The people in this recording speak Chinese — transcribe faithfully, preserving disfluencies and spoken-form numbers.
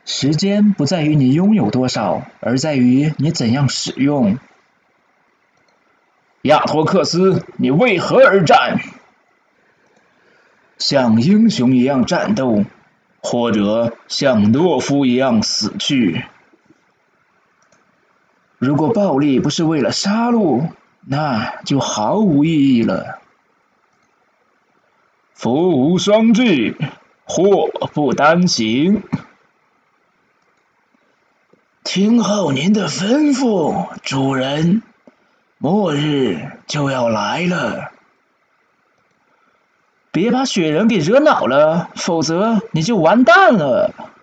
时间不在于你拥有多少，而在于你怎样使用。 亚托克斯，你为何而战？ 像英雄一样战斗，或者像懦夫一样死去。如果暴力不是为了杀戮，那就毫无意义了。 福无双至，祸不单行。 听候您的吩咐，主人。末日就要来了，别把雪人给惹恼了，否则你就完蛋了。